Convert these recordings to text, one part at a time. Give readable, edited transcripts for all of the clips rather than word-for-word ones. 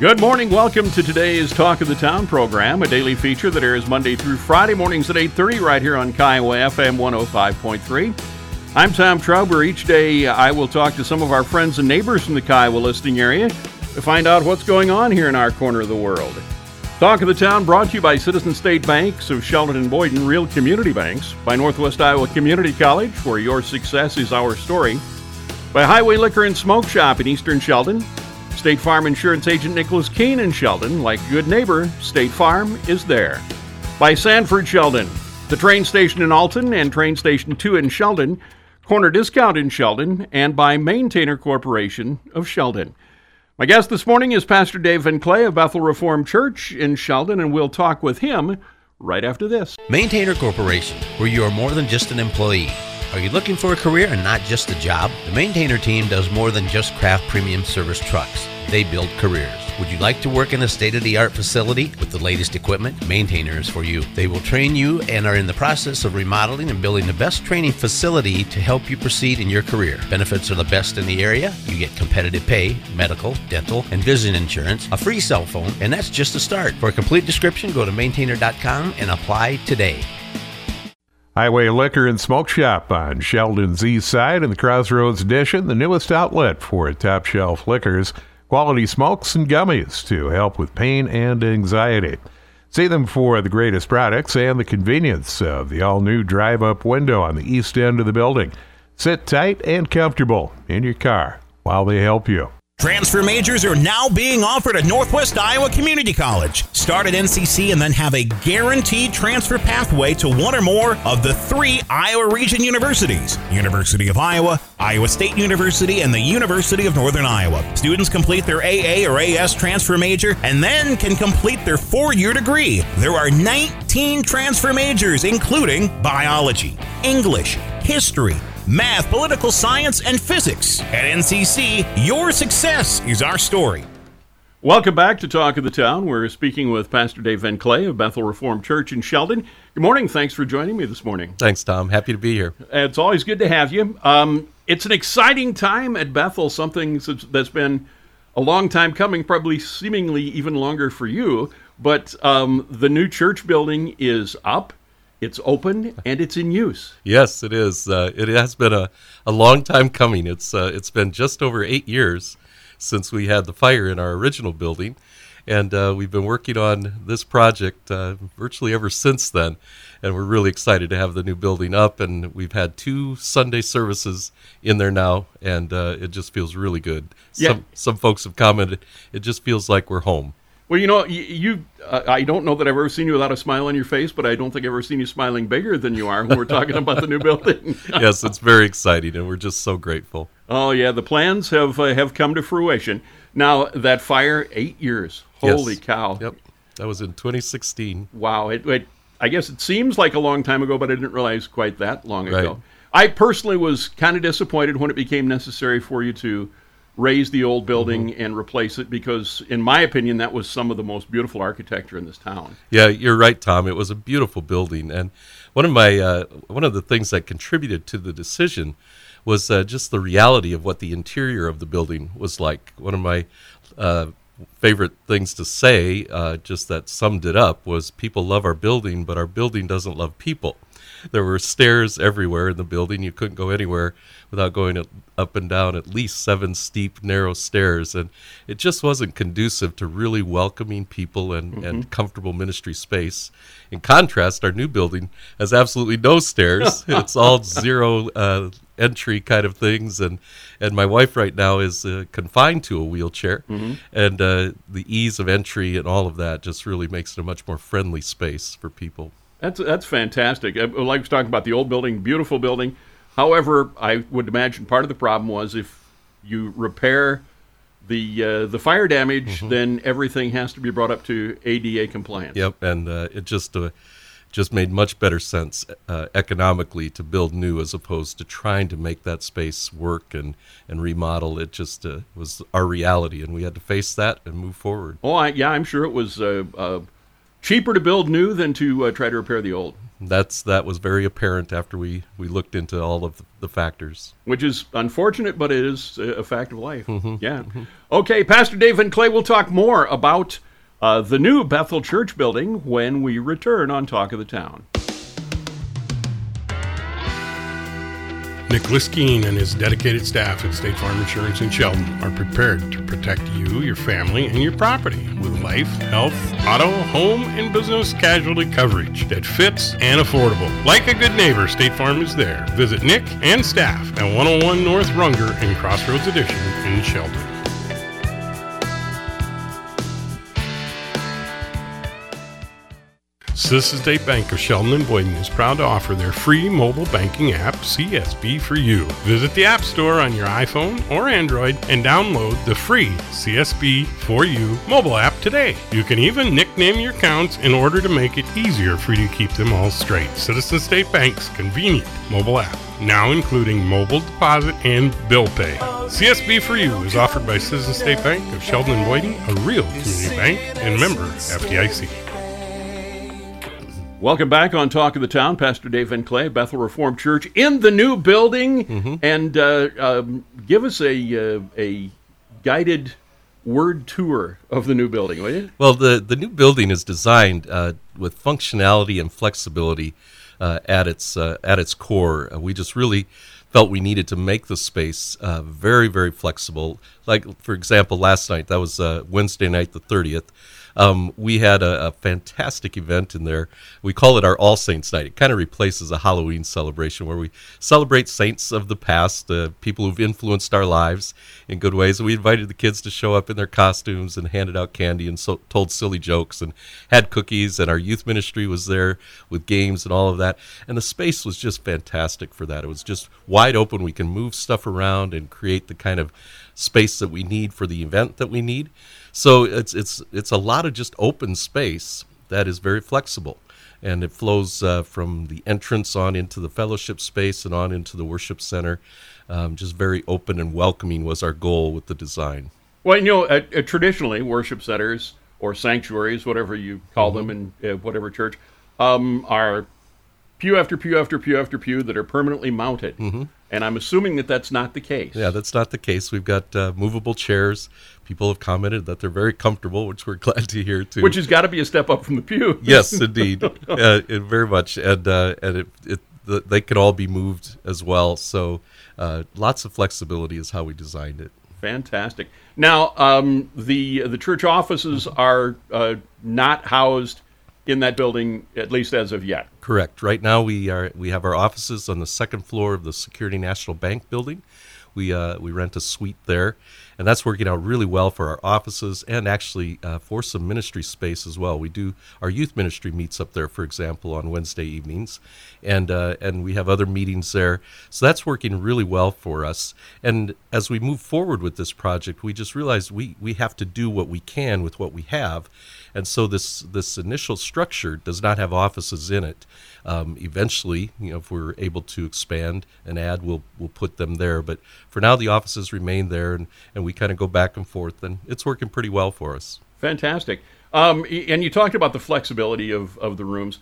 Good morning. Welcome to today's Talk of the Town program, a daily feature that airs Monday through Friday mornings at 8:30 right here on Kiowa FM 105.3. I'm Tom Trauber. Each day I will talk to some of our friends and neighbors from the Kiowa listening area to find out what's going on here in our corner of the world. Talk of the Town brought to you by Citizen State Banks of Sheldon and Boyden, real community banks, by Northwest Iowa Community College, where your success is our story, by Highway Liquor and Smoke Shop in Eastern Sheldon, State Farm Insurance Agent Nicholas Keene in Sheldon. Like a good neighbor, State Farm is there. By Sanford Sheldon, the train station in Alton and train station 2 in Sheldon, Corner Discount in Sheldon, and by Maintainer Corporation of Sheldon. My guest this morning is Pastor Dave Van Clay of Bethel Reformed Church in Sheldon, and we'll talk with him right after this. Maintainer Corporation, where you are more than just an employee. Are you looking for a career and not just a job? The Maintainer team does more than just craft premium service trucks. They build careers. Would you like to work in a state-of-the-art facility with the latest equipment? Maintainer is for you. They will train you and are in the process of remodeling and building the best training facility to help you proceed in your career. Benefits are the best in the area. You get competitive pay, medical, dental, and vision insurance, a free cell phone, and that's just a start. For a complete description, go to maintainer.com and apply today. Highway Liquor and Smoke Shop on Sheldon's East Side in the Crossroads Edition, the newest outlet for top shelf liquors, quality smokes and gummies to help with pain and anxiety. See them for the greatest products and the convenience of the all-new drive-up window on the east end of the building. Sit tight and comfortable in your car while they help you. Transfer majors are now being offered at Northwest Iowa Community College. Start at NCC and then have a guaranteed transfer pathway to one or more of the 3 Iowa region universities: University of Iowa, Iowa State University, and the University of Northern Iowa. Students complete their AA or AS transfer major and then can complete their 4-year degree. There are 19 transfer majors, including biology, English, history, math, political science, and physics. At NCC, your success is our story. Welcome back to Talk of the Town. We're speaking with Pastor Dave Van Clay of Bethel Reformed Church in Sheldon. Good morning. Thanks for joining me this morning. Thanks, Tom. Happy to be here. It's always good to have you. It's an exciting time at Bethel, something that's been a long time coming, probably seemingly even longer for you. But the new church building is up. It's open, and it's in use. Yes, it is. It has been a long time coming. It's been just over 8 years since we had the fire in our original building, and we've been working on this project virtually ever since then, and we're really excited to have the new building up, and we've had 2 Sunday services in there now, and it just feels really good. Yeah. Some folks have commented, it just feels like we're home. Well, you know, I don't know that I've ever seen you without a smile on your face, but I don't think I've ever seen you smiling bigger than you are when we're talking about the new building. Yes, it's very exciting, and we're just so grateful. Oh, yeah, the plans have come to fruition. Now, that fire, 8 years. Holy cow. Yep, that was in 2016. Wow. I guess it seems like a long time ago, but I didn't realize quite that long ago. Right. I personally was kind of disappointed when it became necessary for you to raise the old building and replace it, because in my opinion that was some of the most beautiful architecture in this town. Yeah, you're right, Tom. It was a beautiful building, and one of the things that contributed to the decision was just the reality of what the interior of the building was like. One of my favorite things to say, just that summed it up, was people love our building, but our building doesn't love people. There were stairs everywhere in the building. You couldn't go anywhere without going up and down at least 7 steep, narrow stairs. And it just wasn't conducive to really welcoming people and comfortable ministry space. In contrast, our new building has absolutely no stairs. It's all zero entry kind of things. And my wife right now is confined to a wheelchair. And the ease of entry and all of that just really makes it a much more friendly space for people. That's fantastic. Like I was talking about the old building, beautiful building. However, I would imagine part of the problem was if you repair the fire damage, then everything has to be brought up to ADA compliance. Yep, and it just made much better sense economically to build new as opposed to trying to make that space work and remodel. It just was our reality, and we had to face that and move forward. Oh, I'm sure it was cheaper to build new than to try to repair the old. That was very apparent after we looked into all of the factors. Which is unfortunate, but it is a fact of life. Yeah. Okay, Pastor Dave Van Clay will talk more about the new Bethel Church building when we return on Talk of the Town. Nick Liskeen and his dedicated staff at State Farm Insurance in Sheldon are prepared to protect you, your family, and your property with life, health, auto, home, and business casualty coverage that fits and affordable. Like a good neighbor, State Farm is there. Visit Nick and staff at 101 North Runger in Crossroads Edition in Sheldon. Citizens State Bank of Sheldon and Boyden is proud to offer their free mobile banking app, CSB for You. Visit the App Store on your iPhone or Android and download the free CSB for You mobile app today. You can even nickname your accounts in order to make it easier for you to keep them all straight. Citizens State Bank's convenient mobile app, now including mobile deposit and bill pay. CSB for You is offered by Citizens State Bank of Sheldon and Boyden, a real community bank and member FDIC. Welcome back on Talk of the Town. Pastor Dave Van Clay, Bethel Reformed Church, in the new building. And give us a guided word tour of the new building, will you? Well, the new building is designed with functionality and flexibility at its core. We just really felt we needed to make the space very, very flexible. Like, for example, last night, that was Wednesday night, the 30th. We had a fantastic event in there. We call it our All Saints Night. It kind of replaces a Halloween celebration where we celebrate saints of the past, people who've influenced our lives in good ways. And we invited the kids to show up in their costumes and handed out candy and told silly jokes and had cookies. And our youth ministry was there with games and all of that. And the space was just fantastic for that. It was just wide open. We can move stuff around and create the kind of space that we need for the event that we need. So it's a lot of just open space that is very flexible, and it flows from the entrance on into the fellowship space and on into the worship center. Just very open and welcoming was our goal with the design. Well, traditionally worship centers or sanctuaries, whatever you call them in whatever church, are pew after pew after pew after pew that are permanently mounted. And I'm assuming that that's not the case. Yeah, that's not the case. We've got movable chairs. People have commented that they're very comfortable, which we're glad to hear, too. Which has got to be a step up from the pew. Yes, indeed. Very much. And they can all be moved as well. So lots of flexibility is how we designed it. Fantastic. Now, the church offices are not housed in that building, at least as of yet. Correct. Right now we have our offices on the second floor of the Security National Bank building. We rent a suite there, and that's working out really well for our offices and actually for some ministry space as well. Our youth ministry meets up there, for example, on Wednesday evenings, and we have other meetings there. So that's working really well for us. And as we move forward with this project, we just realized we have to do what we can with what we have. And so this initial structure does not have offices in it. Eventually, if we're able to expand and add, we'll put them there. But for now, the offices remain there, and we kind of go back and forth, and it's working pretty well for us. Fantastic. And you talked about the flexibility of the rooms,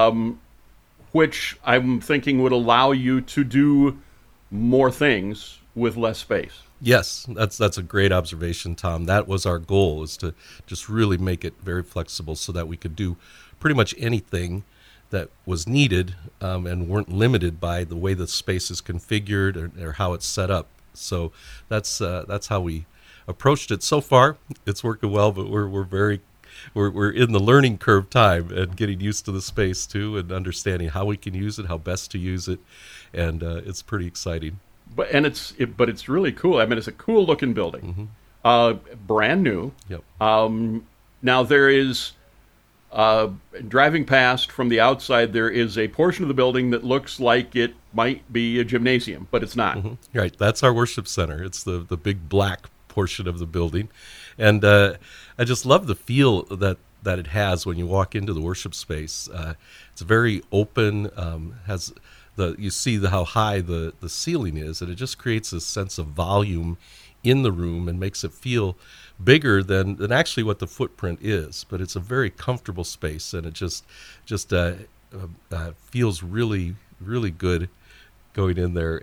which I'm thinking would allow you to do more things with less space. Yes, that's a great observation, Tom. That was our goal, is to just really make it very flexible so that we could do pretty much anything that was needed and weren't limited by the way the space is configured or how it's set up. So that's how we approached it. So far, it's working well, but we're in the learning curve time and getting used to the space too, and understanding how we can use it, how best to use it, and it's pretty exciting. But it's really cool. I mean, it's a cool looking building, brand new. Yep. Now there is driving past from the outside. There is a portion of the building that looks like it might be a gymnasium, but it's not. Right. That's our worship center. It's the big black portion of the building, and I just love the feel that it has when you walk into the worship space. It's very open. You see how high the ceiling is, and it just creates a sense of volume in the room and makes it feel bigger than actually what the footprint is. But it's a very comfortable space, and it just feels really, really good going in there.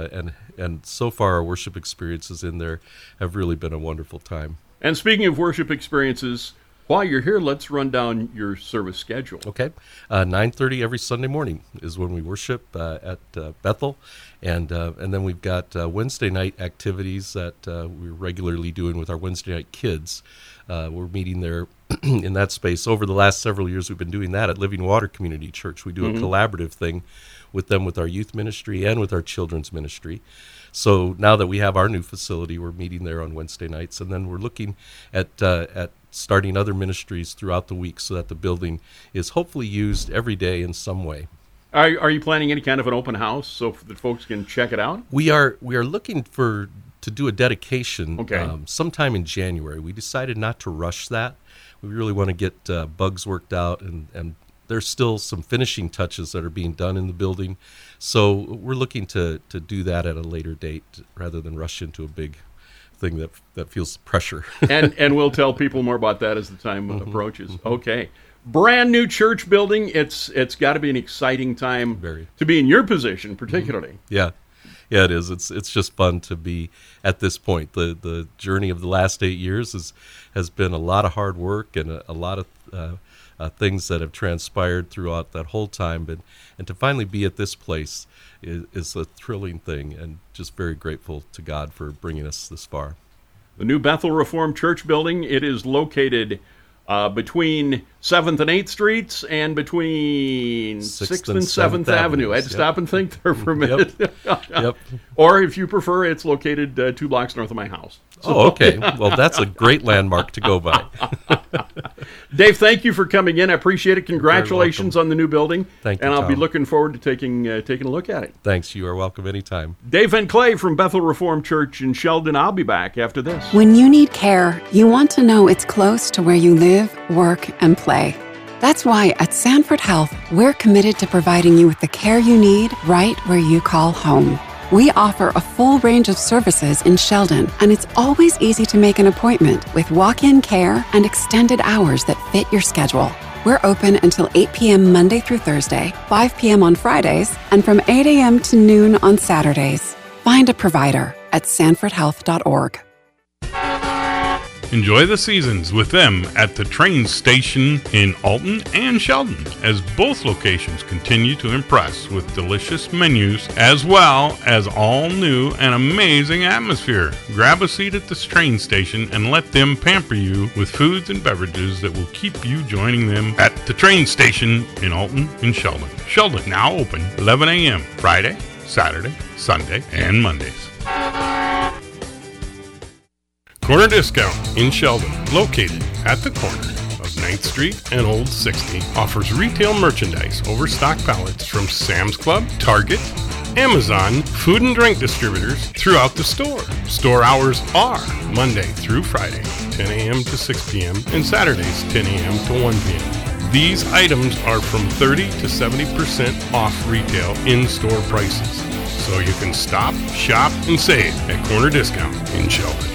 And so far, our worship experiences in there have really been a wonderful time. And speaking of worship experiences, while you're here, let's run down your service schedule. Okay. 9:30 every Sunday morning is when we worship at Bethel. And then we've got Wednesday night activities that we're regularly doing with our Wednesday night kids. We're meeting there in that space. Over the last several years, we've been doing that at Living Water Community Church. We do a collaborative thing with them, with our youth ministry and with our children's ministry. So now that we have our new facility, we're meeting there on Wednesday nights. And then we're looking at starting other ministries throughout the week so that the building is hopefully used every day in some way. Are you planning any kind of an open house so that folks can check it out? We are looking to do a dedication sometime in January. We decided not to rush that. We really want to get bugs worked out, and there's still some finishing touches that are being done in the building. So we're looking to do that at a later date rather than rush into a big thing that feels pressure. and we'll tell people more about that as the time approaches. Okay. Brand new church building. It's got to be an exciting time to be in your position, particularly. Yeah, it is. It's just fun to be at this point. The journey of the last 8 years has been a lot of hard work and a lot of things that have transpired throughout that whole time. And to finally be at this place is a thrilling thing, and just very grateful to God for bringing us this far. The new Bethel Reformed Church building, it is located between 7th and 8th Streets and between 6th and 7th Avenue. I had to stop and think there for a minute. Yep. Or if you prefer, it's located 2 blocks north of my house. Oh, okay. Well, that's a great landmark to go by. Dave, thank you for coming in. I appreciate it. Congratulations on the new building. Thank you, and I'll Tom. be looking forward to taking a look at it. Thanks. You are welcome anytime. Dave Van Clay from Bethel Reformed Church in Sheldon. I'll be back after this. When you need care, you want to know it's close to where you live, work, and play. That's why at Sanford Health, we're committed to providing you with the care you need right where you call home. We offer a full range of services in Sheldon, and it's always easy to make an appointment with walk-in care and extended hours that fit your schedule. We're open until 8 p.m. Monday through Thursday, 5 p.m. on Fridays, and from 8 a.m. to noon on Saturdays. Find a provider at sanfordhealth.org. Enjoy the seasons with them at the train station in Alton and Sheldon, as both locations continue to impress with delicious menus as well as all new and amazing atmosphere. Grab a seat at this train station and let them pamper you with foods and beverages that will keep you joining them at the train station in Alton and Sheldon. Sheldon now open 11 a.m. Friday, Saturday, Sunday, and Mondays. Corner Discount in Sheldon, located at the corner of 9th Street and Old 60, offers retail merchandise over stock pallets from Sam's Club, Target, Amazon, food and drink distributors throughout the store. Store hours are Monday through Friday, 10 a.m. to 6 p.m., and Saturdays, 10 a.m. to 1 p.m. These items are from 30 to 70% off retail in-store prices, so you can stop, shop, and save at Corner Discount in Sheldon.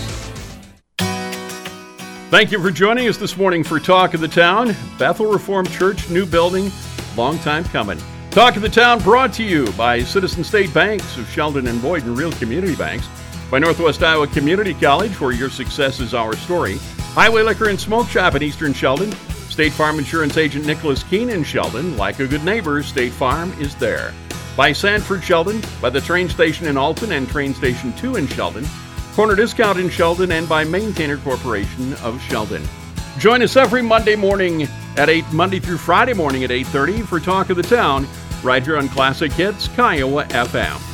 Thank you for joining us this morning for Talk of the Town. Bethel Reformed Church, new building, long time coming. Talk of the Town brought to you by Citizen State Banks of Sheldon and Boyden, Real Community Banks, by Northwest Iowa Community College, where your success is our story, Highway Liquor and Smoke Shop in Eastern Sheldon, State Farm Insurance Agent Nicholas Keene in Sheldon. Like a good neighbor, State Farm is there. By Sanford Sheldon, by the train station in Alton and train station 2 in Sheldon, Corner Discount in Sheldon, and by Maintainer Corporation of Sheldon. Join us every Monday morning at 8, Monday through Friday morning at 8:30 for Talk of the Town, right here on Classic Hits, Kiowa FM.